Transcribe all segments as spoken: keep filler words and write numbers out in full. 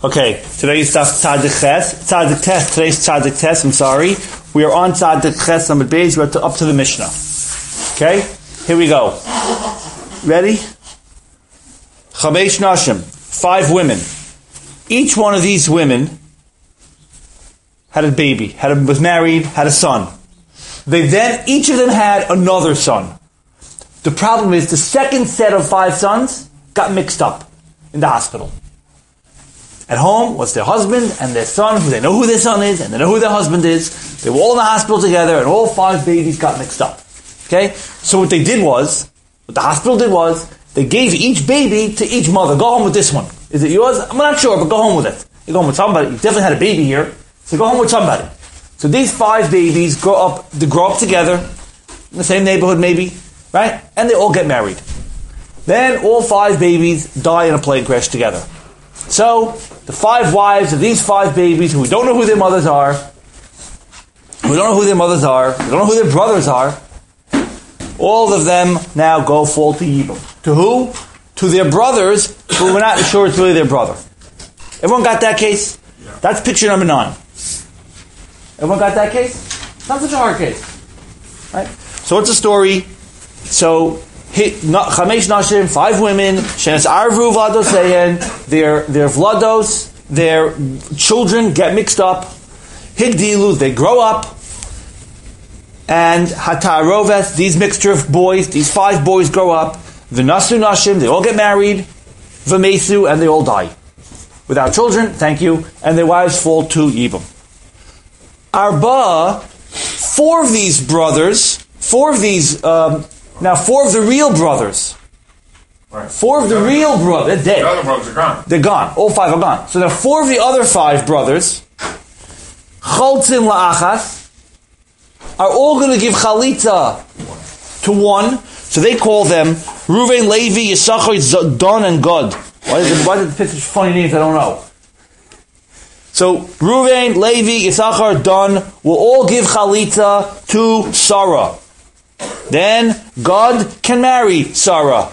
Okay, today's Tzadik Ches. Tzadik Tes. Today's Tzadik Tes. I'm sorry. We are on Tzadik Ches on the page. We're up to the Mishnah. Okay, here we go. Ready? Chamesh Nashim. Five women. Each one of these women had a baby, had a, was married, had a son. They then, each of them had another son. The problem is the second set of five sons got mixed up in the hospital. At home was their husband and their son, who they know who their son is, and they know who their husband is. They were all in the hospital together, and all five babies got mixed up. Okay? So what they did was, what the hospital did was, they gave each baby to each mother. Go home with this one. Is it yours? I'm not sure, but go home with it. You go home with somebody. You definitely had a baby here, so go home with somebody. So these five babies grow up, they grow up together, in the same neighborhood maybe, right? And they all get married. Then all five babies die in a plane crash together. So, the five wives of these five babies, who we don't know who their mothers are, we don't know who their mothers are, we don't know who their brothers are, all of them now go fall to Yibum. To who? To their brothers, who we're not sure it's really their brother. Everyone got that case? Yeah. That's picture number nine. Everyone got that case? Not such a hard case. Right? So what's the story? So, Chamesh Nashim, five women, Shenes Arvu Vladoseyen, their, their Vlados, their children get mixed up, Higdilu, they grow up, and Hataroves, these mixture of boys, these five boys grow up, V'nasu Nashim, they all get married, V'mesu, and they all die. Without children, thank you, and their wives fall to Yibum. Arba, four of these brothers, four of these, um, now four of the real brothers, right. four of the, the real brothers, they're dead. The other brothers are gone. They're gone. All five are gone. So now four of the other five brothers, Choltzin la'achas, are all going to give chalitza to one. So they call them Ruvain, Levi, Yisachar, Don, and Gad. Why did the, why did the pick such funny names? I don't know. So Ruvain, Levi, Yisachar, Don will all give chalitza to Sarah. Then God can marry Sarah.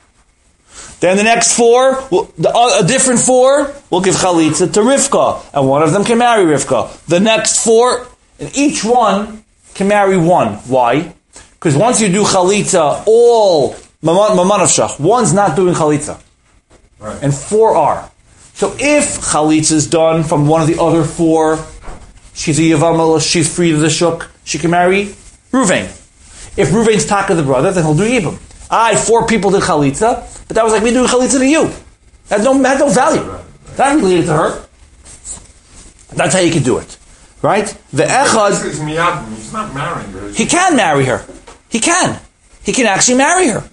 Then the next four, the, uh, a different four, will give chalitza to Rivka, and one of them can marry Rivka. The next four, and each one can marry one. Why? Because once you do chalitza, all mamanavshach, one's not doing chalitza, right. And four are. So if chalitza is done from one of the other four, she's a yavam, she's free to the shuk, she can marry Ruvain. If Ruvain's taka the brother, then he'll do Yibum. I, four people did chalitza, but that was like me doing chalitza to you. That had no, had no value. That related to her. That's how you can do it. Right? The echad... He's not marrying her. He can marry her. He can. He can actually marry her.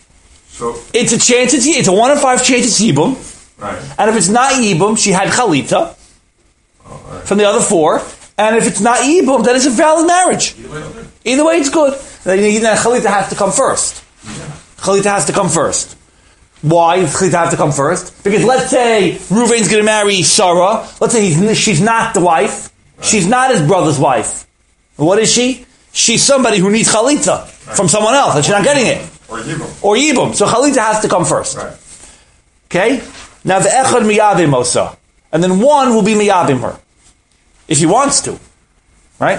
So it's a chance, it's, it's a one in five chance it's Yibum. Right. And if it's not Yibum, she had chalitza oh, right. from the other four. And if it's not Yibum, then it's a valid marriage. Either way, it's good. Then Chalita has to come first. Yeah. Chalita has to come first. Why does Chalita have to come first? Because let's say Ruvain's going to marry Sarah. Let's say he's, she's not the wife. Right. She's not his brother's wife. What is she? She's somebody who needs Chalita right. from someone else, and she's not getting it. Or Yibum. Or Yibum. So Chalita has to come first. Right. Okay? Now the Echad miyabim osa. And then one will be miyabim her. If he wants to. Right?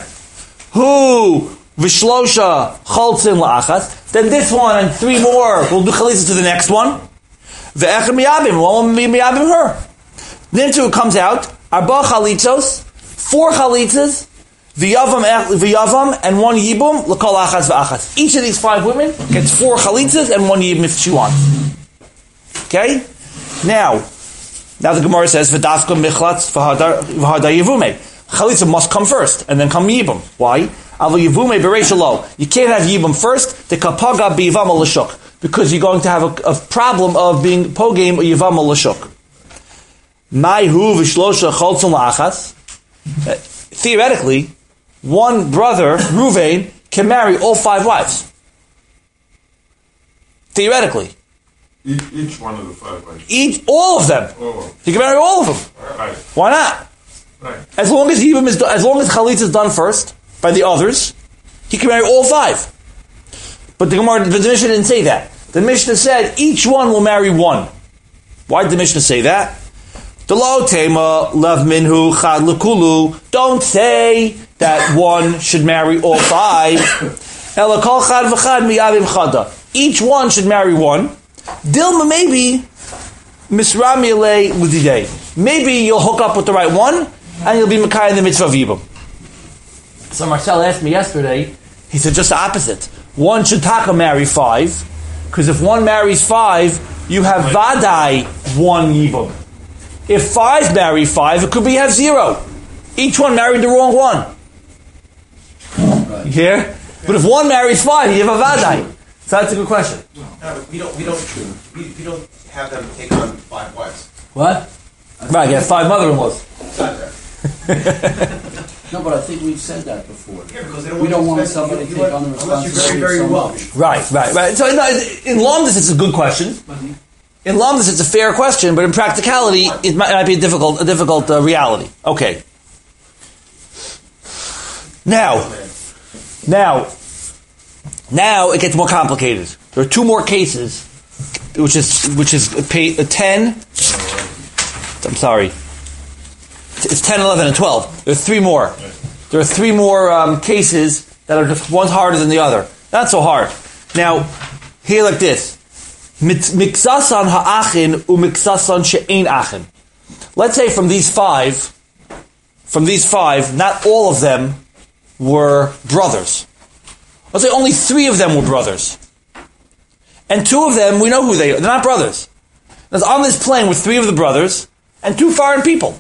Who? Vishlosha choltzin la'achas. Then this one and three more will do chalitza to the next one. Ve'echad miyabim. One will be miyabim her. Then too it comes out. Arba chalitzos. Four chalitzas. V'yavam, v'yavam and one yibum. L'kol achas v'achas. Each of these five women gets four chalitzas and one yibum if she wants. Okay? Now, now the Gemara says v'dafka michlatz v'hada yivume. Chalitza must come first and then come yibum. Why? You can't have Yibum first, the kapaga bivam l'shuk, because you're going to have a, a problem of being pogame or Yivam l'shuk. Maihu v'shlosha choltzon la'achas. Theoretically, one brother, Ruvain, can marry all five wives. Theoretically. Each, each one of the five wives. Each, all of them. All of them. He can marry all of them. Right. Why not? Right. As long as Yibum is, as long as Chalitza is done first by the others, he can marry all five. But the Gemara, the Mishnah didn't say that. The Mishnah said each one will marry one. Why did the Mishnah say that? Delo tema lev minhu chad lekulu. Don't say that one should marry all five. Ela kol chad v'chad miyavim chada. Each one should marry one. Dilma maybe misrami alei l'didei. Maybe you'll hook up with the right one and you'll be Mekayim the mitzvah of Yibum. So Marcel asked me yesterday, he said just the opposite. One should taka marry five, because if one marries five, you have vadai one Yibum. If five marry five, it could be you have zero. Each one married the wrong one. You hear? But if one marries five, you have a vadai. So that's a good question. No, but we don't. We don't. We, we don't have them take on five wives. What? Right, you have five mother-in-laws. It's not there. No, but I think we've said that before. Yeah, because they don't we want don't want to spend- somebody to you take want- on the unless you're responsibility very, very of wealthy. somebody. Right, right, right. So no, in Lomdus, it's a good question. In Lomdus, it's a fair question, but in practicality, it might, it might be a difficult, a difficult uh, reality. Okay. Now, now, now it gets more complicated. There are two more cases, which is which is pay, uh, ten. I'm sorry. It's ten, eleven, and twelve. There are three more. There are three more um, cases that are just one's harder than the other. Not so hard. Now, here like this. Miksasan ha'achin u'miksasan she'ein achin. Let's say from these five, from these five, not all of them were brothers. Let's say only three of them were brothers. And two of them, we know who they are. They're not brothers. Now, on this plane with three of the brothers and two foreign people.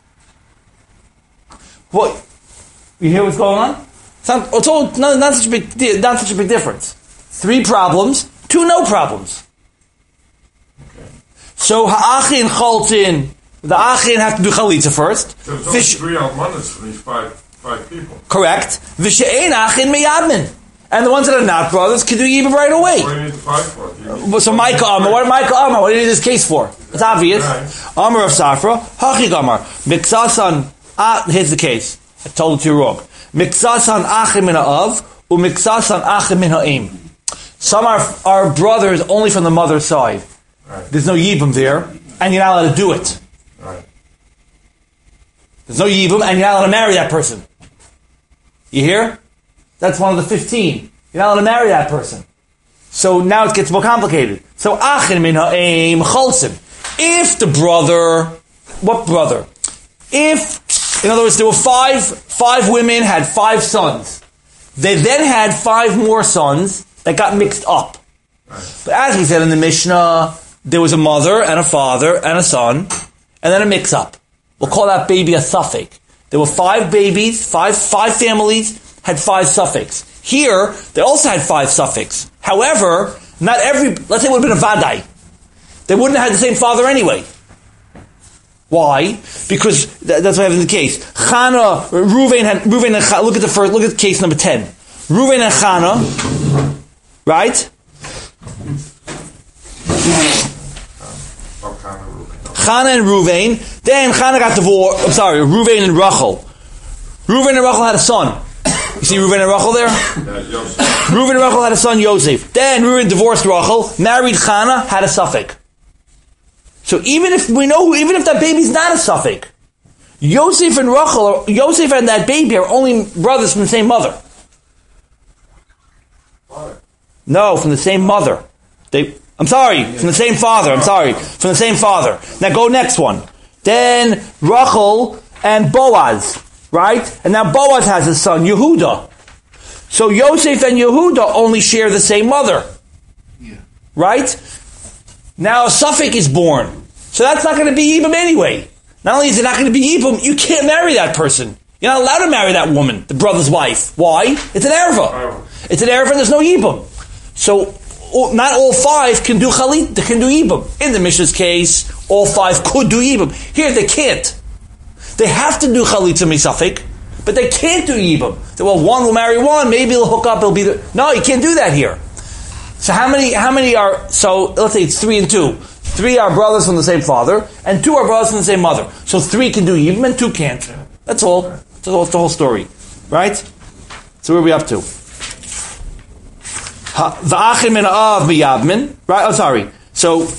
What? You hear what's going on? It's, not, it's all not, not such a big, not such a big difference. Three problems, two no problems. Okay. So ha'achin chaltin, the achin have to do chalitza first. There's only Vish- three almanas for these five five people. correct. V'she'ein achin meyadmin, and the ones that are not brothers can do yibum right away. What do you need the five for? Do you need- Well, so Micah Amar, what Micah Amar? What do you need this case for? It's obvious. Right. Amar of Safra, Hachig Amar, Miksasan. Ah, here's the case. I told it to you wrong. Miksasan achim min ha'av, u miksasan achim min ha'im. Some are, are brothers only from the mother's side. Right. There's no yibum there, and you're not allowed to do it. Right. There's no yibum, and you're not allowed to marry that person. You hear? That's one of the fifteen. You're not allowed to marry that person. So now it gets more complicated. So achin min ha'im cholsim. If the brother, what brother? If, in other words, there were five, five women had five sons. They then had five more sons that got mixed up. Right. But as we said in the Mishnah, there was a mother and a father and a son, and then a mix-up. We'll call that baby a suffix. There were five babies, five five families had five suffix. Here, they also had five suffix. However, not every, let's say it would have been a vadai. They wouldn't have had the same father anyway. Why? Because th- that's what I have in the case. Chana, Ruvain had, Ruvain and Chana, look at the first, look at case number ten. Ruvain and Chana, right? Oh, kind of Reuben. Chana and Ruvain. Then Chana got divorced, I'm sorry, Ruvain and Rachel. Ruvain and Rachel had a son. You see Ruvain and Rachel there? Yeah, Yosef. Ruvain and Rachel had a son, Yosef. Then Ruvain divorced Rachel, married Chana, had a suffix. So even if we know, who, even if that baby's not a suffix, Yosef and Rachel, Yosef and that baby are only brothers from the same mother. Father. No, from the same mother. They, I'm sorry, from the same father. I'm sorry, from the same father. Now go next one. Then Rachel and Boaz, right? And now Boaz has a son, Yehuda. So Yosef and Yehuda only share the same mother, Yeah. right? Now a suffix is born. So that's not going to be Yibam anyway. Not only is it not going to be Yibam, you can't marry that person. You're not allowed to marry that woman, the brother's wife. Why? It's an erva. It's an erva and there's no Yibam. So all, not all five can do Chalit, they can do Yibam. In the Mishnah's case, all five could do Yibam. Here they can't. They have to do Chalitza Misafik, but they can't do Yibam. Well, one will marry one, maybe he'll hook up, he'll be the... No, you can't do that here. So how many, how many are, so let's say it's three and two. Three are brothers from the same father, and two are brothers from the same mother. So three can do Yibam and two can't. That's all. That's all, that's the whole story. Right? So where are we up to? The Achim min Av miyabmin. Right? Oh, sorry. So,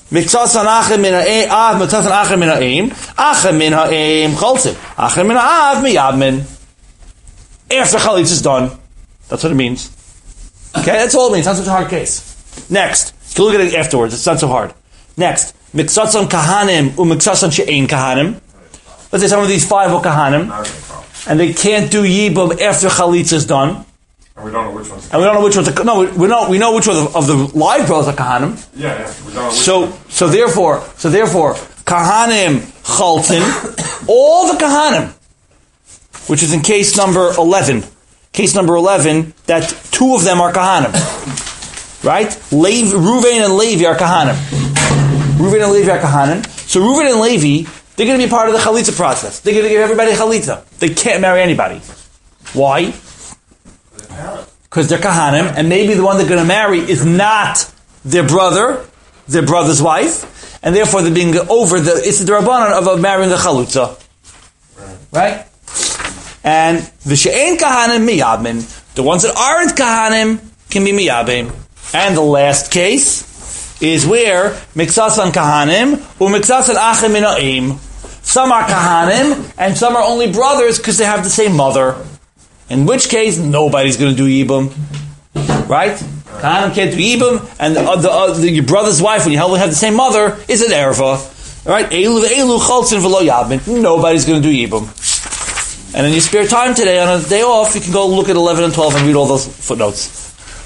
Miksasan Acher min ha'em, Av Miksasan Acher min ha'em, Acher min ha'em Cholzin, Acher min ha'av miyabmin. After Chalitza is done. That's what it means. Okay, that's all it means. It's not such a hard case. Next. You can look at it afterwards. It's not so hard. Next. Miksasan Kahanim u Miksasan She'ein Kahanim. Let's say some of these five are Kahanim, and they can't do Yibum after Chalitza is done. And we don't know which ones. And we don't know which ones. Are, no, we, we know we know which one of the, of the live brothers are Kahanim. Yeah, yeah. We don't know which So ones. so therefore so therefore Kahanim Chaltin, all the Kahanim, which is in case number eleven. Case number eleven, that two of them are Kahanim. Right? Lev, Reuven and Levi are Kahanim. Reuven and Levi are Kahanim. So Reuven and Levi, they're going to be part of the Chalitza process. They're going to give everybody Chalitza. They can't marry anybody. Why? Because they're Kahanim, and maybe the one they're going to marry is not their brother, their brother's wife, and therefore they're being over the it's the Rabbanan of marrying the Chalutza. Right? And the She'ein Kahanim miyabmin, the ones that aren't Kahanim can be miyabim. And the last case is where Miksasan Kahanim or Miksasan Acher min ha'em. Some are Kahanim and some are only brothers because they have the same mother. In which case, nobody's going to do Yibum. Right? Kahanim can't do Yibum, and the, the, uh, the, your brother's wife, when you have the same mother, is an erva. Right? Elu elu cholzin v'lo yabmin. Nobody's going to do Yibum. And in your spare time today, on a day off, you can go look at eleven and twelve and read all those footnotes.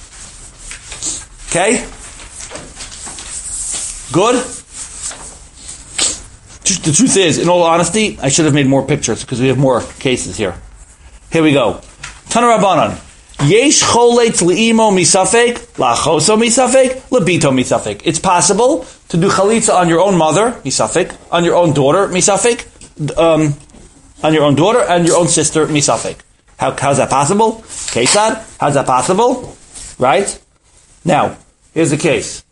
Okay? Good? The truth is, in all honesty, I should have made more pictures because we have more cases here. Here we go. Tana Rabbanan. Yesh choletz li'imo misafek, la'choso misafek, labito misafek. It's possible to do chalitza on your own mother, misafek, on your own daughter, misafek, um, on your own daughter and your own sister, misafek. How, how's that possible? Kesad? How's that possible? Right? Now, here's the case.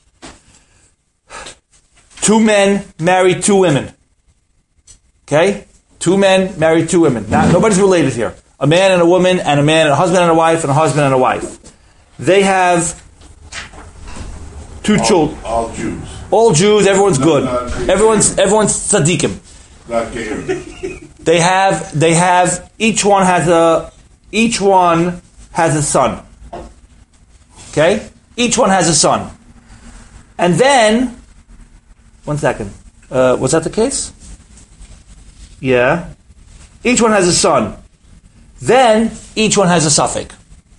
Two men married two women. Okay? Two men married two women. Now, nobody's related here. A man and a woman, and a man and a husband and a wife, and a husband and a wife. They have two all, children. All Jews. All Jews, everyone's No, good. not Jews. Everyone's everyone's tzaddikim. Not gay. They have they have each one has a each one has a son. Okay? Each one has a son. And then one second. Uh, was that the case? Yeah. Each one has a son. Then each one has a suffix.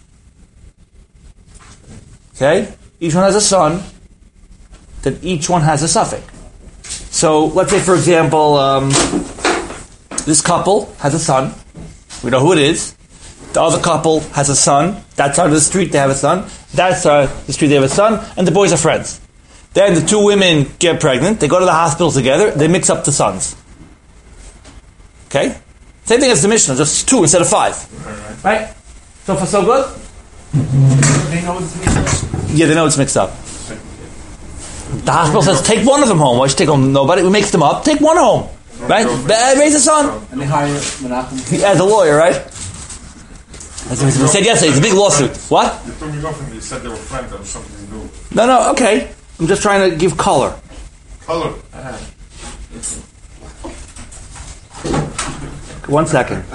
Okay? Each one has a son. Then each one has a suffix. So let's say, for example, um, this couple has a son. We know who it is. The other couple has a son. That side of the street they have a son. That side of the street they have a son. And the boys are friends. Then the two women get pregnant. They go to the hospital together. They mix up the sons. Okay? Same thing as the Mishnah, just two instead of five. Right? right? So far so good? They know it's mixed up. Yeah, they know it's mixed up. The hospital says, take one of them home. Why should you take home? Nobody. We mix them up. Take one home. Right? Raise a son. And they hire Menachem. As a lawyer, right? As we said yesterday, it's a big lawsuit. What? You told me off and you said they were friends. That was something to do. No, no, okay. I'm just trying to give color. Color. One second.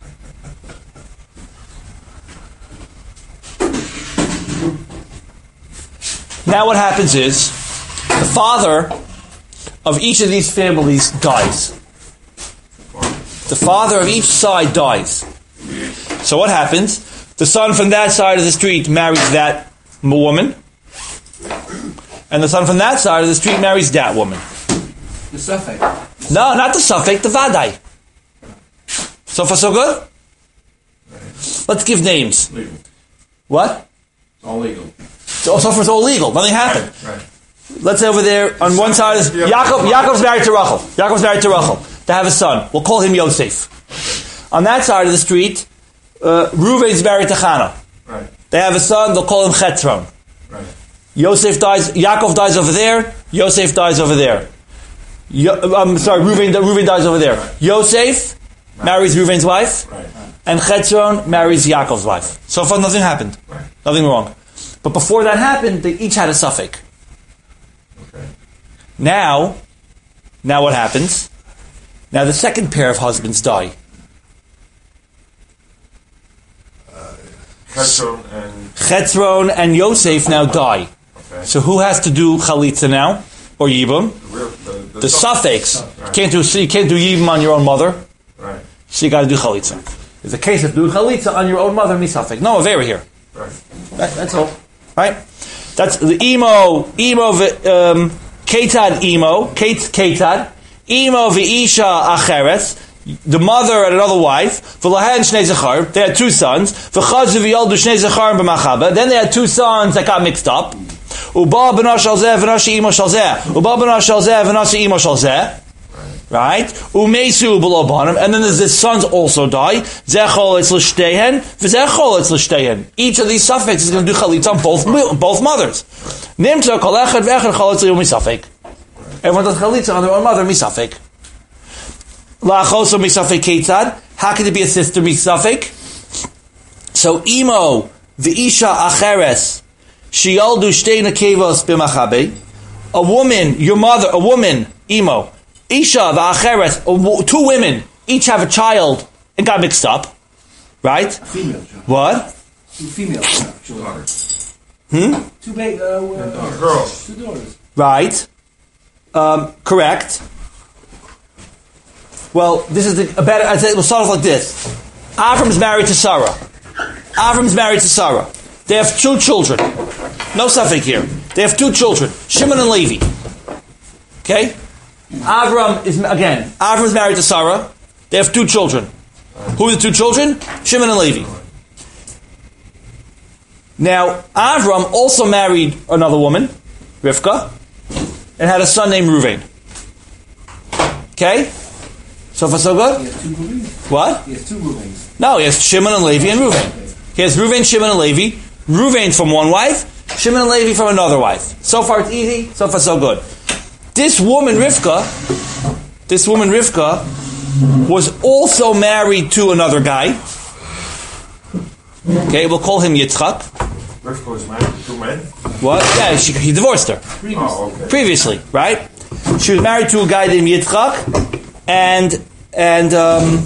Now what happens is, the father of each of these families dies. The father of each side dies. So what happens? The son from that side of the street marries that woman, and the son from that side of the street marries that woman. The suffix. No, not the suffix, the vadai. So far so good? Let's give names. Legal. What? It's all legal. So, so far it's all legal. Nothing happened. Right. Let's say over there on one side is Yaakov. Yaakov's married to Rachel. Yaakov's married to Rachel. They have a son. We'll call him Yosef. On that side of the street, uh, Reuven's married to Chana. Right. They have a son. They'll call him Chetron. Right. Yosef dies. Yaakov dies over there. Yosef dies over there. Yo, I'm sorry. Reuven. Reuven dies over there. Right. Yosef right. marries Reuven's wife, Right. and Chetron marries Yaakov's wife. So far, nothing happened. Right. Nothing wrong. But before that happened, they each had a suffix. Okay. Now, now what happens? Now the second pair of husbands die. Chetzron and Chetzron and Yosef now die. okay. So who has to do chalitza now? Or yibum? the, real, the, the, The suffix. Right. You can't do so you can't do yibum on your own mother. Right. So you got to do chalitza. There's a case of doing chalitza on your own mother, misafik. No, over here. Right. That, that's all. Right? That's the emo, emo, um, ketad emo, ket, ketad, emo v'isha acheres, the mother and another wife, v'lahen shnei zachar, they had two sons, v'chazu v'yoldu shnei zachar b'machaba, then they had two sons that got mixed up, uba b'nash al zeh v'nash emo shal zeh, uba b'nash al zeh v'nash emo shal zeh, right? Umesu b'lobanim, and then there's the sons also die. Zechol it's l'shtehen, v'zechol it's l'shtehen. Each of these suffixes is going to do chalitza on both both mothers. Nimtza kol echad v'echad chalitza misafik. Everyone does chalitza on their own mother misafik. La'achoso misafik ketzad. How could it be a sister misafik? So imo v'isha acheres sheyoldu shtei nekevos b'machabe. A woman, your mother, a woman, imo. Isha, the Acheres, two women, each have a child and got mixed up. Right? Female child. What? Two female children. Hmm? Two ba- uh, uh, Girls. Two daughters. Right. Um, correct. Well, this is the, a better, I'd say we'll start off like this. Avram's married to Sarah. Avram's married to Sarah. They have two children. No suffix here. They have two children, Shimon and Levi. Okay? Avram is, again, Avram is married to Sarah. They have two children. Who are the two children? Shimon and Levi. Now, Avram also married another woman, Rivka, and had a son named Reuven. Okay? So far so good? He has two Reubens. What? He has two Reubens. No, he has Shimon and Levi and Reuven. He has Reuven, Shimon, and Levi. Reuven from one wife, Shimon and Levi from another wife. So far it's easy, so far so good. This woman, Rivka, this woman, Rivka, was also married to another guy. Okay, we'll call him Yitzchak. Rivka was married to two men. What? Yeah, she, he divorced her. Oh, okay. Previously, right? She was married to a guy named Yitzchak, and, and, um,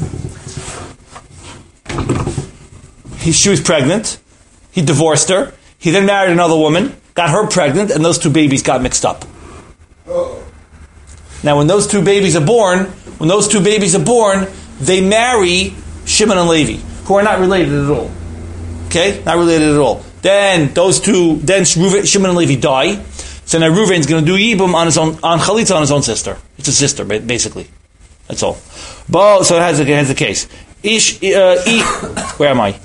he, she was pregnant. He divorced her. He then married another woman, got her pregnant, and those two babies got mixed up. Now, when those two babies are born, when those two babies are born, they marry Shimon and Levi, who are not related at all. Okay, not related at all. Then those two, then Reuven, Shimon and Levi die. So now Reuven's going to do yibum on his own, on chalitza on his own sister. It's a sister, basically. That's all. Bo, so it has, it has the case. Ish, uh, e, where am I?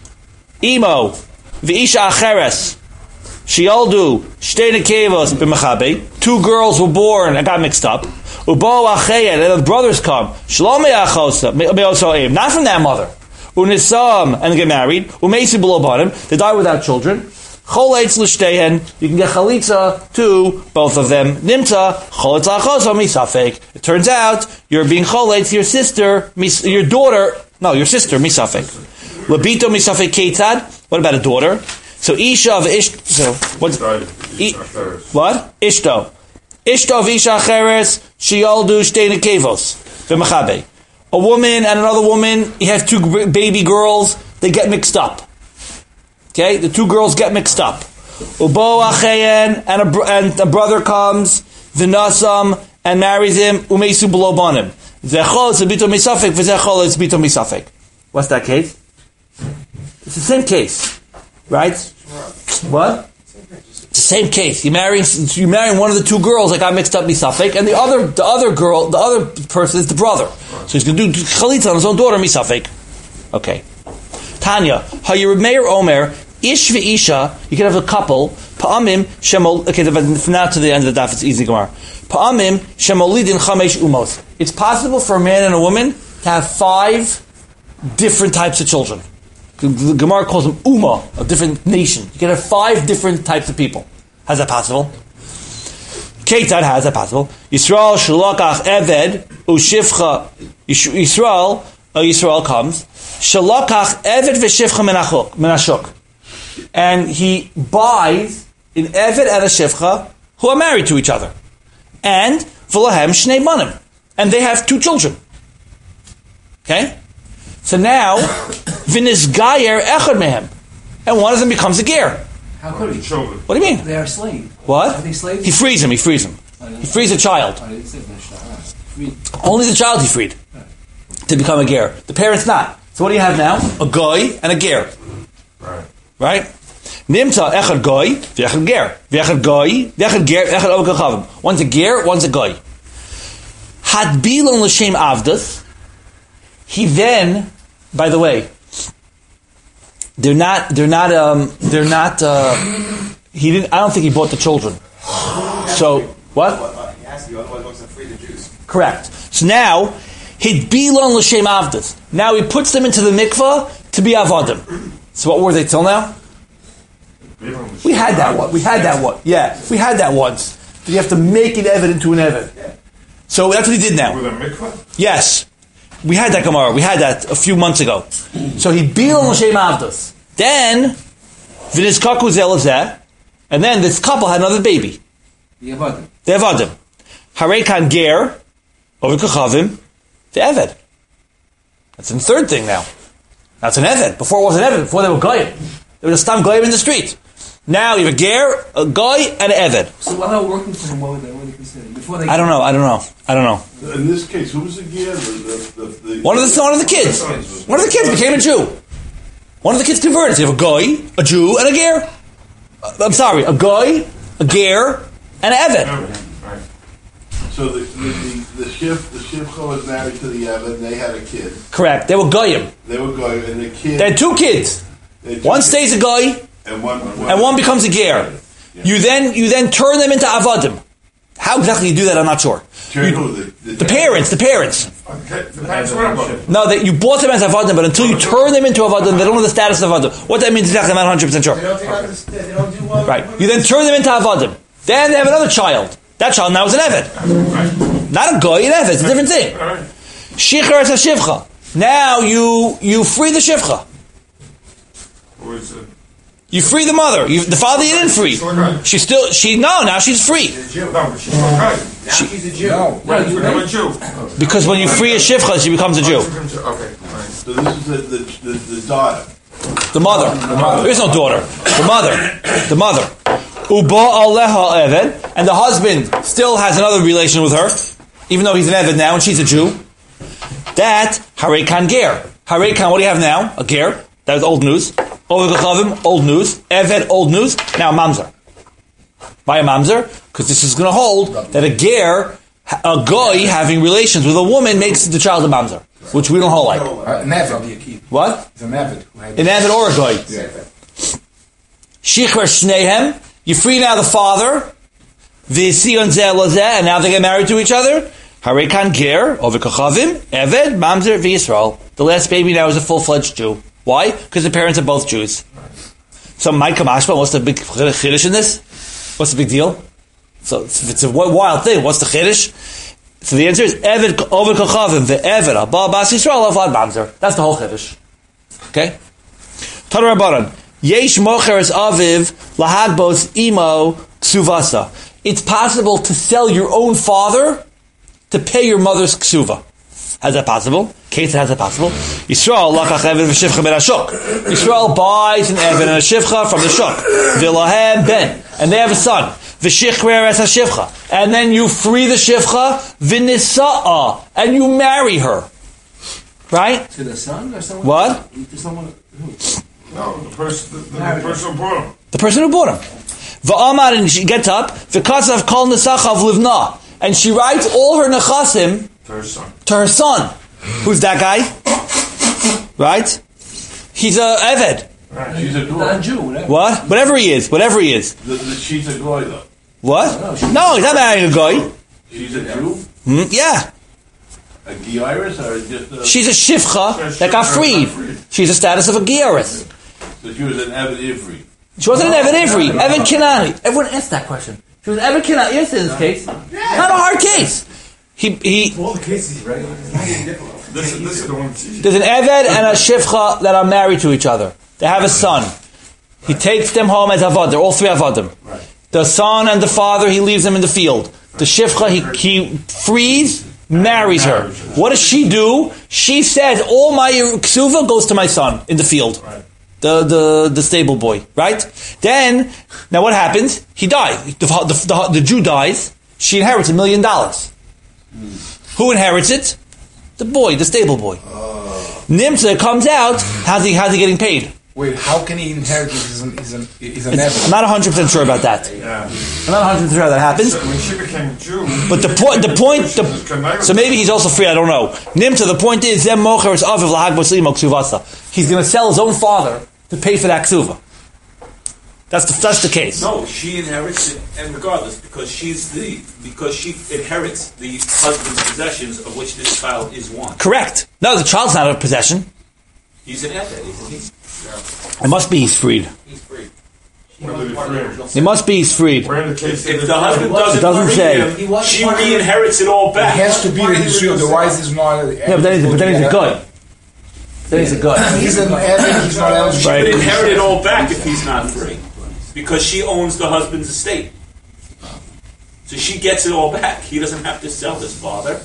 Imo, v'isha acheres. Shioldu, shtei nekevos b'mechabe. Two girls were born and got mixed up. Ubo achayed, and the brothers come. Shlomei achosa, me'osoim. Not from that mother. Unisam, and they get married. Umeisi b'lobanim. They die without children. Choletz l'shteihen. You can get chalitza to both of them. Nimta, choletz achosa misafek. It turns out, you're being choletz, your sister, your daughter, no, your sister, misafek. Labito misafek keitad. What about a daughter? So Isha of Ish, so what's I, what? Ishto. Ishto of Isha Acheres, Shioldu Shtei Nekevos, V'mechabe. A woman and another woman, you have two baby girls, they get mixed up. Okay, the two girls get mixed up. Ubo Acheyen, and a, and a brother comes, V'nasam, and marries him, Umesu B'lobanim. Zechol is a bito misafek, V'zechol is bito misafek. What's that case? It's the same case. Right? What? It's the same case. You marry you marry one of the two girls that got mixed up misafek, and the other the other girl, the other person is the brother. So he's going to do chalitza on his own daughter misafek. Okay. Tanya, Hayir Meir Omer, Ish v'Isha, you can have a couple, Pa'amim, Shemol, okay, from now to the end of the daf, it's easy, Gemara. Pa'amim, Shemolidin Chamesh Umos. It's possible for a man and a woman to have five different types of children. The Gemara calls them Ummah, a different nation. You can have five different types of people. How's that possible? Ketzad, how's that possible? Yisrael shalakach eved ushivcha. Yisrael, uh, Yisrael comes. Shalakach eved v'shivcha menashuk. And he buys an eved and a shivcha who are married to each other. and v'lahem shnei banim, and they have two children. Okay, so now v'nis gayer echad mehem, and one of them becomes a ger. How could he? Children. What do you mean? They are slaves. What? Are they slaves? He frees him. He frees him. He frees a child. I didn't say Mishnah. All right. Free. Only the child he freed to become a ger. The parents not. So what do you have now? A goy and a ger. Right. Right? Nimta echad goy, v'echad ger. V'echad goy, v'echad ger, v'echad ovek chavim. One's a ger, one's a goy. Had bilon l'shem avdas. He then, by the way, they're not, they're not, um, they're not, uh, he didn't, I don't think he bought the children. So, what? He has to, otherwise he wants to free the Jews. Correct. So now, hid bilon l'shem avdas. Now he puts them into the mikvah to be avodim. So what were they till now? We had that one. We had that one. Yeah, we had that once. You have to make an evid into an evid. So that's what he did now. With a mikvah? Yes. We had that Gemara. We had that a few months ago. So he bilon l'shem avdas. Then, v'nizkaku zel zeh, and then this couple had another baby. The Avadim. The avodim. Harei kan ger, over kachavim, the eved. That's the third thing now. That's an eved. Before it wasn't eved. Before they were goyim. They were just stam goyim in the street. Now you have a ger, a goy, and an eved. So while they were working for him, what were they, what were they considered? Before they I don't know. I don't know. I don't know. In this case, who was the gear? The, the, the, the, One of the one of the kids. One of the kids became a Jew. One of the kids converted. So you have a goy, a Jew, and a ger. Uh, I'm sorry, a goy, a ger, and an eved. Right. So the the the, the shif the shifcha was married to the Evan. They had a kid. Correct. They were goyim. They were going, and the kid. They had two kids. they had two One kids, stays a goy, and one, one and one becomes a ger. You then you then turn them into avodim. How exactly you do that, I'm not sure. Turn You- who? The, the parents, the parents. Okay, the parents were about it. No, that you bought them as avodim, but until you turn them into avodim, they don't have the status of avodim. What that means exactly, I'm not one hundred percent They sure. don't, take out this, they don't do uh, Right. You then turn them into avodim. Then they have another child. That child now is an eved. Right. Not a goy, an eved. It's a different thing. All right. Shichar es ha-shivcha. Now you you free the shivcha. Who is it? You free the mother. You, the father you didn't free. She's still she no now she's free No, but she's not right. Now she's a Jew. No, Right, you become a right? Jew. because when you free a shivcha, she becomes a Jew. Okay, all right. So this is the the, the, the daughter. The mother. There is no daughter. The mother. The mother. Uba aleha eved, and the husband still has another relation with her, even though he's an eved now and she's a Jew. That harei kan ger. Harei kan. What do you have now? A ger. That was old news. Over Gachavim, old news. Eved, old news. Now mamzer. Why a mamzer? Because this is going to hold that a ger, a goy having relations with a woman makes the child a mamzer, which we don't hold like. Uh, an Avid. What? It's an Avid. who had- An eved or a goy. Shichar shnehem. You free now the father. V'sion zeh lazeh, and now they get married to each other. Harei kan ger, over kachavim, eved, mamzer, v'Yisrael. The last baby now is a full-fledged Jew. Why? Because the parents are both Jews. So, Mike Kamashba, what's the big chiddush in this? What's the big deal? So, it's, it's a wild thing. What's the chiddush? So the answer is eved over kachavim, ve'eved, abba bas Yisrael, avad mamzer. That's the whole chiddush. Okay? Tana Rabbanan. Yesh mocheres aviv lahagbos imo ksuvasa. It's possible to sell your own father to pay your mother's ksuva. How's that possible? Case how's that possible? Yisrael lakach eved v'shivcha ben hashuk. Yisrael buys an eved and a shivcha from the shuk. V'lahem ben, and they have a son. V'shichrer es hashivcha, and then you free the shivcha v'nisa'a, and you marry her. Right? To the son or someone? What? To someone who? No, the person, the, the, the person who bought him. The person who bought him. V'amar, and she gets up. V'katzav kol nesachav livna, and she writes all her nechasim To her son. to her son. Who's that guy? Right? He's a eved. Right. She's a goy. Non-Jew, whatever. What? Whatever he is. Whatever he is. The, the, she's a goy though. What? No, he's not marrying a guy. She's a Jew. Hmm? Yeah. A Geiris or just a... She's a shivcha that got freed. She's a status of a geiris. So she was an Evan Ivri. She wasn't an Evan Ivri. Evan Kinani. Everyone asked that question. She was an Evan Kinani. Yes, in this case. Not a hard case. He he. All the cases, right? This, is, this is the one. She, There's an Eved and a Shivcha that are married to each other. They have a son. He takes them home as Avad. They're all three Avadim. Right. The son and the father, he leaves them in the field. The shifcha, he, he frees, marries her. What does she do? She says, all my ksuva goes to my son in the field. Right. The, the, the stable boy, right? Then, now what happens? He dies. The, the, the, the Jew dies. She inherits a million dollars. Who inherits it? The boy, the stable boy. Uh, Nimtza comes out, how's he, how's he getting paid? Wait, how can he inherit this? He's an, he's an, he's an It's- I'm not one hundred percent sure about that. Yeah. I'm not one hundred percent sure how that happens. So when she became a Jew. But the point, the point, the, so maybe he's also free, I don't know. Nimtza, the point is, Zem mocher is aviv lahag b'slimo ksuvasa. He's going to sell his own father to pay for that ksuva. That's the, that's the case. No, she inherits it, and regardless, because she's the because she inherits the husband's possessions, of which this child is one. Correct. No, the child's not a possession. He's an eved. He's, he's, It must be he's freed. he's free. It must be he's freed. We're in the case If of the husband doesn't, It doesn't free say. him, she re-inherits it all It back. has to be that he's Jew, otherwise he's not. Yeah, but then he's, but then he's a guy. Then he's a guy. He's an Evan, he's not eligible. She Right. would inherit it all back if he's not free, because she owns the husband's estate. So she gets it all back. He doesn't have to sell his father.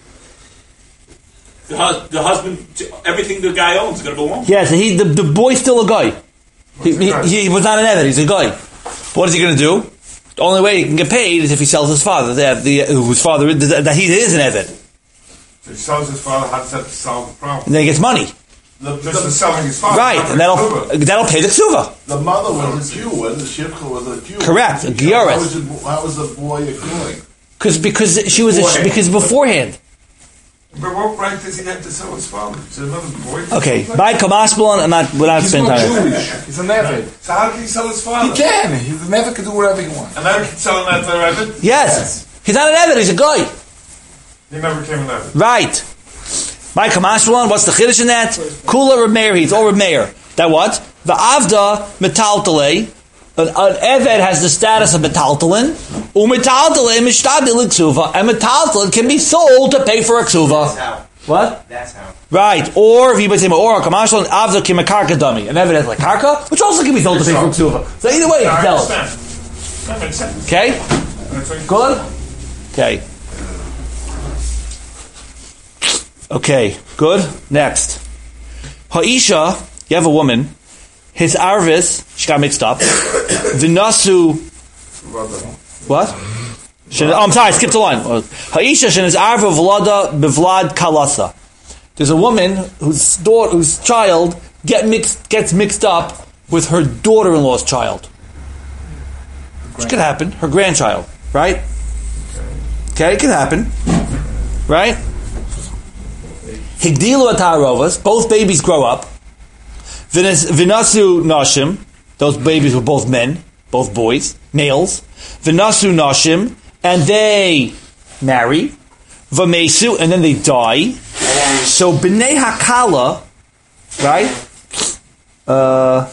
The, hus- the husband, everything the guy owns is going to belong. Yeah, so he, the, the boy's still a guy. He, he, he was not an Eved, he's a guy. What is he going to do? The only way he can get paid is if he sells his father, the, the, whose father is, that he is an Eved. So he sells his father, how does that solve the problem? And then he gets money. Just for selling his father. Right, and that'll, that'll pay the ksuva. The mother was a Jew, and the Shifcha was a Jew. Correct, a How Gioris. was, it, how was the boy accruing? Cause, because she was a, because beforehand. But what right does he have to sell his father? Is there another boy? Okay, by Kamasbalon, I'm not, without He's spending not time. Jewish. He's an Evan. So how can he sell his father? He can. He never can do whatever he wants. And now he can sell him that to Evan? Yes. He's not an Eved, he's a guy. He never came an Evan. Right. By Kamashwan, what's the chiddush in that? Kula Reb Meir, he's all Reb Meir. That what? The Avda metaltale. An, an Eved has the status of metaltalin. Umetaltale mishtadil ksuva. And metaltalin can be sold to pay for a That's ksuva. how. What? That's how. Right. Or if you say or Kamashwan, Avda kimakarka dummy. An Eved has like karka, which also can be sold to pay for a ksuva. So either way, you I can sell it. understand. That makes sense. Okay? That's what he- Good? Okay. Okay, good. Next. Ha'isha, you have a woman. His arvis, she got mixed up. Vinasu, what? Shen- oh, I'm sorry, I skipped a line. Ha'isha, shen is arva vlada bevlad kalasa. There's a woman whose daughter, whose child get mixed, gets mixed up with her daughter-in-law's child. Which could happen. Her grandchild, right? Okay, it can happen. Right? Higdilu atarovas, both babies grow up. Vinas- Vinasu nashim, those babies were both men, both boys, males. Vinasu nashim, and they marry. Vamesu, and then they die. So b'nei hakala, right? Uh,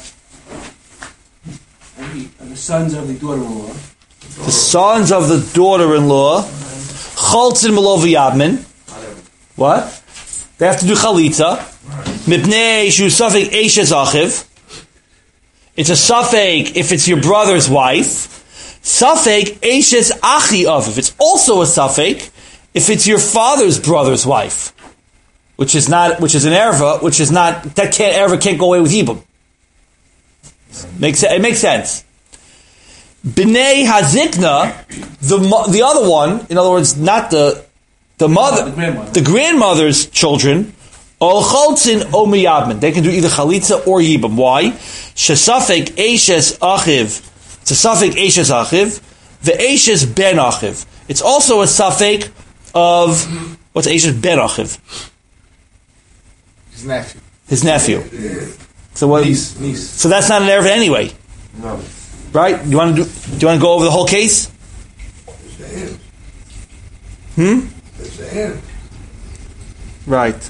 And the, and the sons of the daughter-in-law. the sons of the daughter-in-law, chaltzin meloviyadmin. What? They have to do chalitza. Mipnei shu safek eishes achiv. It's a safek if it's your brother's wife. Safek eishes achi aviv. It's also a safek if it's your father's brother's wife, which is not, which is an erva, which is not that can't erva can't go away with yibum. Makes it makes sense. Bnei hazikna, the mo- the other one, in other words, not the the mother, The grandmother. the grandmother's children, ol choltzin o miyabmin. They can do either chalitza or yibum. Why? Shesafek eishes achiv. It's a safek eishes achiv. The eishes ben achiv. It's also a safek of what's eishes ben achiv? His nephew. His nephew. So what? Niece. Niece. So that's not an erva anyway, No. right? You want to do? Do you want to go over the whole case? It's the end. Hmm. It's the end. Right.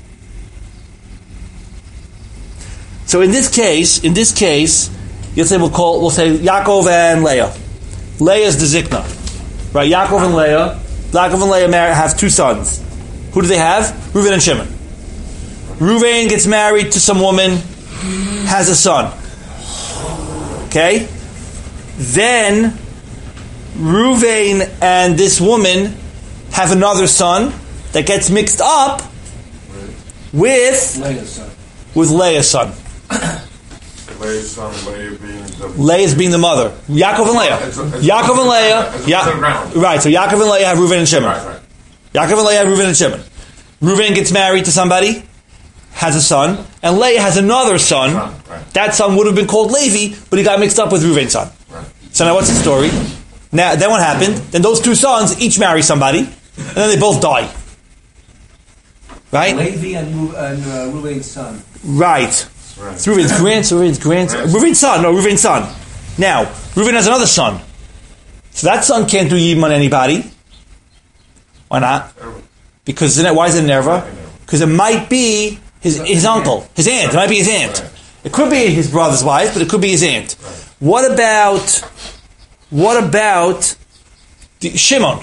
So in this case, in this case, you'll say we'll call we'll say Yaakov and Leah. Leah is the zikna, right? Yaakov and Leah. Yaakov and Leah marry, have two sons. Who do they have? Reuven and Shimon. Reuven gets married to some woman, has a son. Okay. Then Ruvain and this woman have another son that gets mixed up with Leah's son. with Leah's son. Leah's son, Leah being the... Leah's being the mother. Yaakov and Leah. It's a- it's a- Yaakov and Leah. it's a Ya- middle ground. right, so Yaakov and Leah have Reuven and Shimon. Right, right. Yaakov and Leah have Reuven and Shimon. Reuven gets married to somebody, has a son, and Leah has another son. Son, right. That son would have been called Levi, but he got mixed up with Reuven's son. Right. So now what's the story? Now, then what happened? Then those two sons each marry somebody, and then they both die. Right? Levi and, Ru- and uh, Reuven's son. Right. Right. It's Reuven's grand, Reuven's grand, Reuven's son, no, Reuven's son. Now, Reuven has another son. So that son can't do Yibam on anybody. Why not? Because, why is it Nerva? Because it might be his, his uncle, his aunt. It might be his aunt. Right. It could be his brother's wife, but it could be his aunt. Right. What about, what about the, Shimon?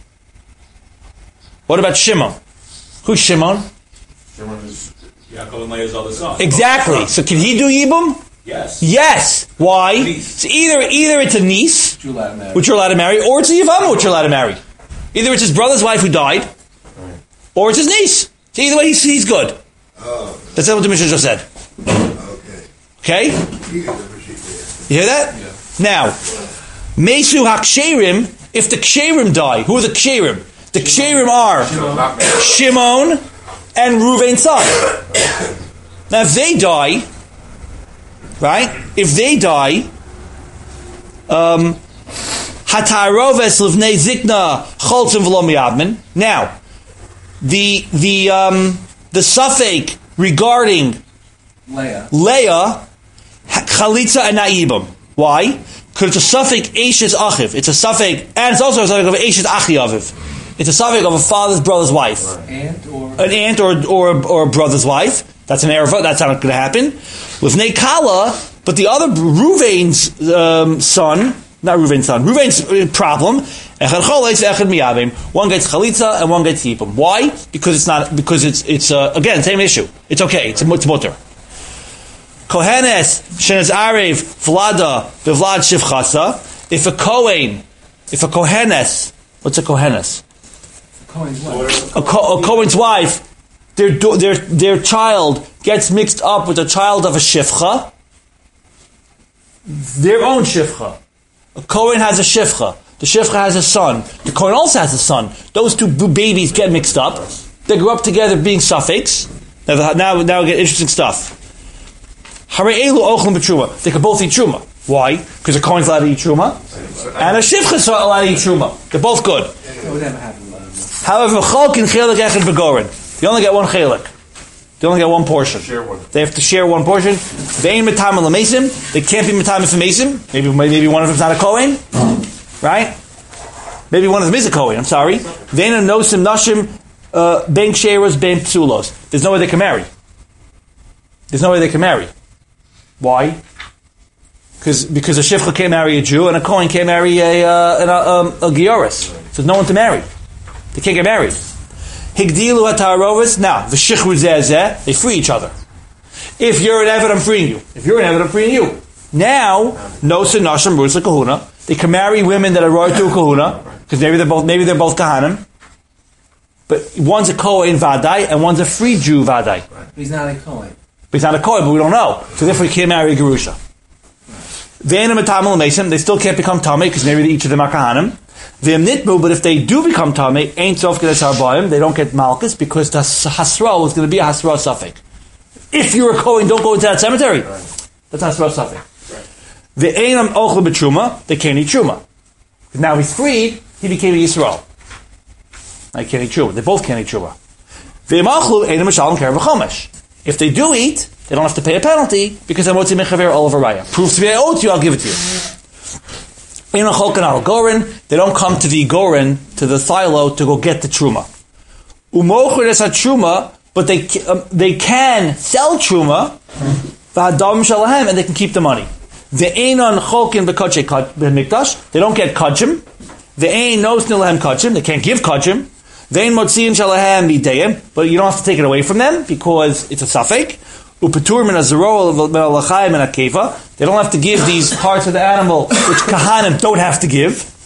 What about Shimon? Who's Shimon? Shimon is... Yaakov and Leah's other son. Exactly. So can he do Yibam? Yes. Yes. Why? Niece. So either either it's a niece, You're allowed to marry. which you're allowed to marry, or it's a Yavama, which you're allowed to marry. Either it's his brother's wife who died, Right. or it's his niece. So either way, he's, he's good. Oh, That's what the Mishnah just said. okay. Okay? You got the receipt there. You hear that? Now, Mesu HaKsherim, if the Ksherim die, who are the Ksherim? The Ksherim are So not married. Shimon and Reuven's son. Now, if they die, right? If they die, um, Hataroves Livnei Zikna Cholzim V'lo Miyavmin. Now, the the um, the suffix regarding Leah. Leah, Chalitza and Na'ibam. Why? Because it's a suffix Eishes Achiv. It's a suffix, and it's also a suffix of Eishes Achi Aviv. It's a suffix of a father's brother's wife. Aunt or... An aunt or or or a brother's wife. That's an erva. That's not going to happen. With Nekala, but the other Ruvain's um, son, not Ruvain's son, Ruvain's uh, problem. Echad choleitz, echad miyavim. One gets chalitza and one gets yibam. Why? Because it's not. Because it's it's uh, again same issue. It's okay. It's it's mutter. Kohenes shenes arev vlada bevlad shivchasa. If a kohen, if a kohenes, what's a kohenes? Cohen's wife. A, co- a Cohen's wife, their, do- their their child gets mixed up with the child of a shifcha, their own shifcha. A Cohen has a shifcha. The shifcha has a son. The Cohen also has a son. Those two b- babies get mixed up. They grow up together being suffix. Now, now, now we get interesting stuff. Hare'elu ochlim b'truma. They can both eat truma. Why? Because a Cohen's allowed to eat truma, and a shifcha's allowed to eat truma. They're both good. It would never happen. However, chalkin chelik echad begorin. You only get one chelik. They only get one portion. Share one. They have to share one portion. They ain't mitam l'mesim. They can't be mitam for mesim. Maybe maybe one of them's not a kohen, right? Maybe one of them is a kohen. I'm sorry. Ve'ena nosim nashim uh, ben ksheros ben psulos. There's no way they can marry. There's no way they can marry. Why? Because because a shifcha can't marry a Jew and a kohen can't marry a uh, an, um, a gioris. So there's no one to marry. They can't get married. Higdilu hatarovis. Now, v'shichru zeh they free each other. If you're an Eved, I'm freeing you. If you're an Eved, I'm freeing you. Now, nosa nashim rusa kahuna. They can marry women that are roy to a kahuna because maybe they're both maybe they're both kahanim. But one's a kohen vadai and one's a free Jew vadai. He's not a Cohen. But he's not a kohen, but we don't know. So therefore, he can't marry a gerusha. Ve'enim etamel mesim. They still can't become tamei because maybe each of them are kahanim. But if they do become Tamei, ain't sof kedes harbayim, they don't get malchus because the hasra is going to be a hasra suffix. If you're a Kohen, don't go into that cemetery. Right. That's hasra suffix. The einam ochel b'truma, they can't eat truma. Now he's freed, he became a Yisrael. I can't eat truma. They both can't eat truma. Ve'imachlu einam mishalom kerev v'chomesh. If they do eat, they don't have to pay a penalty because I'm motzi mechaver all over raya. Proves to be I owe to you, I'll give it to you. They don't come to the Gorin, to the Thilo, to go get the Truma. Umocher es truma, but they um, they can sell Truma, v'hadam shalahem, and they can keep the money. The einon chokin b'kodshei mikdash, they don't get kodshim. The ein nosnu lahem kodshim, they can't give kodshim. The ein motziim shalahem midayim, but you don't have to take it away from them because it's a suffix. Upetur min azaro l'chayim and akeva. They don't have to give these parts of the animal which kahanim don't have to give.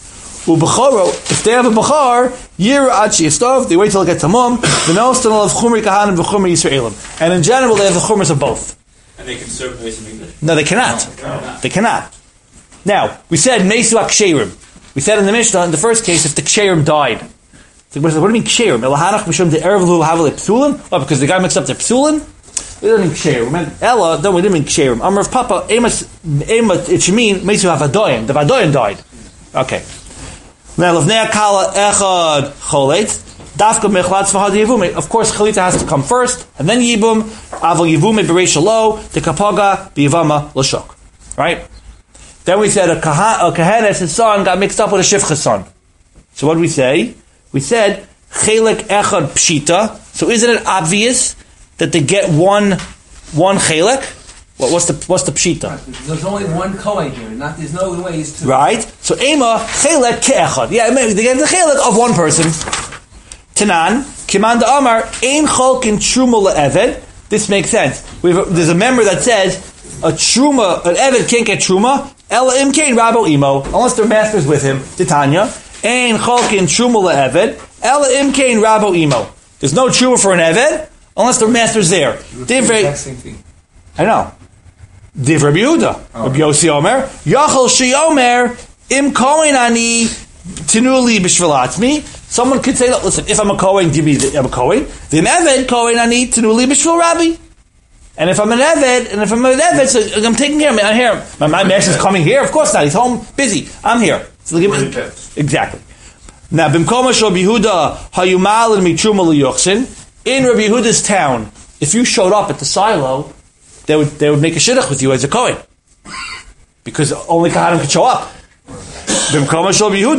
Ubechoro, if they have a bechar, yira achi yistov, they wait till it gets tamum. V'nostan of chumri kahanim v'chumri yisraelim. And in general, they have the chumras of both. And they can serve Beis Hamikdash? No, they cannot. No, no. They cannot. Now, we said mesu aksherim. We said in the Mishnah, in the first case, if the ksherim died. So what do you mean ksherim? Elahanach mishum de erev lu havale psulin? Oh, because the guy mixed up their psulin? We didn't mean ksherim. Ella, no, we didn't mean ksherim. Amr of Papa, emas, emas, it should mean mesu havadoyim. The vadoyim died. Okay. Now, levnei akala echad cholet. Dafka mechlatz v'had yivum. Of course, chalita has to come first, and then yibum. Aval yivume b'reish lo the kapaga b'yivama l'shok. Right. Then we said a kahanes, his son, got mixed up with a shivcha's son. So what did we say? We said chelek echad pshita. So isn't it obvious that they get one one chelek? What, what's the what's the pshita? Right, there's only one kohen here. Not there's no ways to. Right. So ema chelek ke'echad. Yeah, maybe they get the chelek of one person. Tanan, Kiman da Amar, Ein Cholkin Truma le'eved. This makes sense. We have a, there's a member that says a Truma, an Eved can't get Truma, Ela Imkein Rabo Imo, unless their master's with him, Titania. Ein Cholkin Truma le'eved, Ela Imkein Rabo Imo. There's no Truma for an Eved, unless their master's there. Exact same thing. I know. Div Rabbi Yehuda, Oh. Rabbi Yossi Omer, Yachol Shi Omer, Im Kohen Ani, Tinuli B'Shvelatzmi. Someone could say, look, listen, if I'm a Kohen, give me the, I'm a Kohen. V'im Eved, Kohen Ani, Tinuli B'Shvel Rabbi. And if I'm an Eved, and if I'm an Eved, so I'm taking care of me, I'm here. My, my master's coming here? Of course not, he's home, busy. I'm here. So give me, exactly. Now, B'mkoma Shel Rabbi Yehuda, Hayumal and Mitruma L'Yochsin, in Rabbi Yehuda's town, if you showed up at the silo, they would they would make a shidduch with you as a Kohen. Because only Kohanim could show up. They would never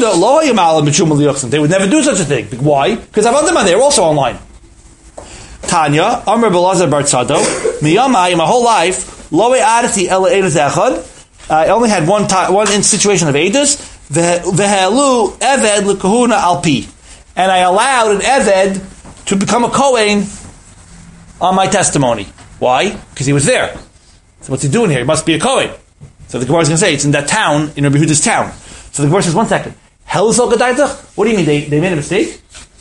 do such a thing. Why? Because Avadim they were also online. Tanya, Amr Belazar Bar Tzado, Miyamai, my whole life, Loe Adati Ela Eidos Echad, I only had one time, one in situation of Eidos, Vehelu Eved L'Kahuna Alpi. And I allowed an Eved to become a Kohen on my testimony. Why? Because he was there. So what's he doing here? He must be a Kohen. So the Gemara is going to say, it's in that town, in Rabbi Yehuda's town. So the Gemara says, one second. Hell is What do you mean? They, they made a mistake?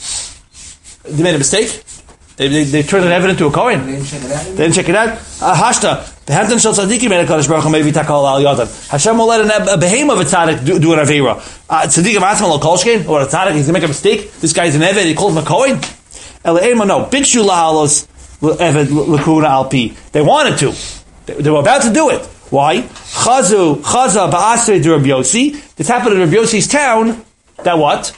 They made a mistake? They, they, they turned an evidence into a Kohen? They didn't check it out? They didn't check it out? Uh, Hashta. The Hampton Shel Tzaddikim made a Kadosh Baruch Hu maybe takal al yadam. Hashem will let an, a behemoth of a tzaddik do, do an avera. Uh, Tzaddikim atzman lo kolshkein, or a tzaddik, he's going to make a mistake. This guy's an Eved, he calls him a Kohen? Ele ema, no. Bikshu lahalos Eved l'kuna alpi. They wanted to. They, they were about to do it. Why? Chazu, chaza ba'asrei de Rabbi Yossi. This happened in Rabbi Yossi's town. That what?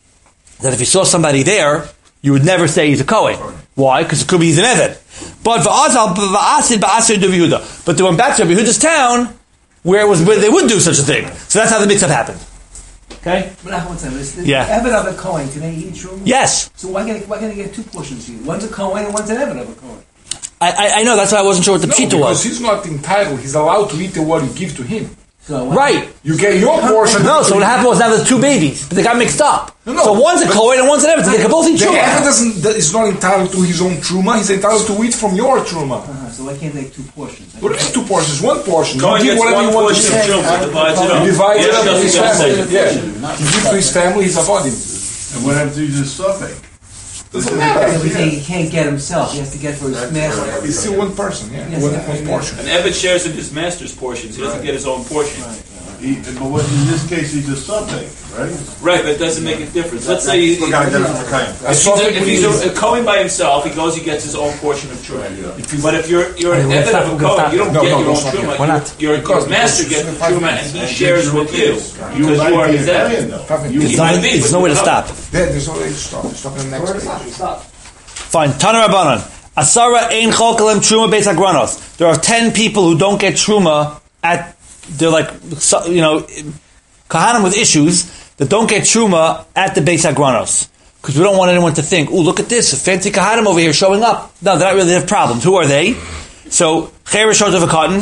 That if you saw somebody there, you would never say he's a Kohen. Why? Because it could be he's an Eved. But va'azal ba'asrei ba'asrei de Rabbi Yehuda. But they went back to Rabbi Yehuda's town, where it was where they would do such a thing. So that's how the mix-up happened. Okay? But now, one time, is the Yeah. Eved of a Kohen, can they eat truma? Yes. So why can why can they get two portions here? One's a Kohen and one's an Eved of a Kohen. I, I, I know, that's why I wasn't sure what the No, pshita because was. he's not entitled. He's allowed to eat what you give to him. So why- Right. You get your portion. No, so what happened was now there's two babies, but they got mixed up. No, no, so one's a but- Kohen and one's an Eved. So they can both eat The truma. Eved doesn't, that is not entitled to his own truma. He's entitled to eat from your truma. Uh-huh, so why can't they take two portions? What is two portions? One portion. Kohen You give gets whatever one you want to portion of give. truma, divides it up. He divides it Yeah, up with his doesn't say family. it. Yeah. He gives to his family, he's avodim. And what happens if you just suffix? Doesn't matter. Because he can't get himself. He has to get for his master. He's still one person, yeah. Yes, One, yeah, one yeah. portion. An Eved shares in his master's portions. He doesn't get his own portion. He, but what, in this case, he's a suffix, right? Right, but it doesn't make a difference. Let's say he, if, A he's a, suffix if he's means- a, a Kohen by himself, he goes, he gets his own portion of truma. But if you're you're an Hey, we're Eved stop- of a we're Kohen, you don't No, get no, your don't own stop truma. yet. Why not? Your, your, Because- your master gets the truma and he shares with you You because you are might be his a Eved. Kohen, though. You- It's, not, it's nowhere to stop. There, there's no way to stop. Stop in the next page. Fine. Tana Rabbanan. Asara ein chokalem truma beis hagranos. There are ten people who don't get truma at, they're like, so- you know, Kohanim with issues that don't get truma at the beis hagranos. Because we don't want anyone to think, ooh, look at this, a fancy Kohanim over here showing up. No, they don't really have problems. Who are they? So, Cheresh of a cotton,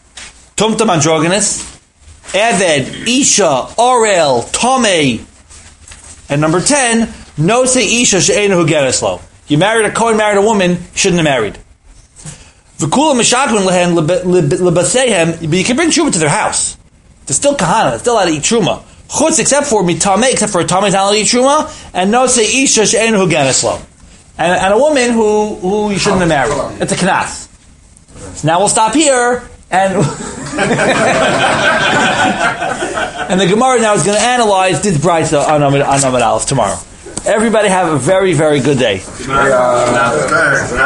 Tumtum androgynous, Eved, Isha, Orel, Tomei, and number ten, no say Isha she'ena hu gereslo. You married a Kohen, married a woman, you shouldn't have married. V'kula mishakun lehen lebasehem, but you can bring truma to their house. They're still kahana, they're still allowed to eat truma. Chutz, except for mitame, except for a tamei taladi truma, and no say isha she'en hu geneslo, and and a woman who who you shouldn't have married. It's a knas. So now we'll stop here, and and the Gemara now is going to analyze this brayta on Amud Aleph tomorrow. Everybody have a very very good day.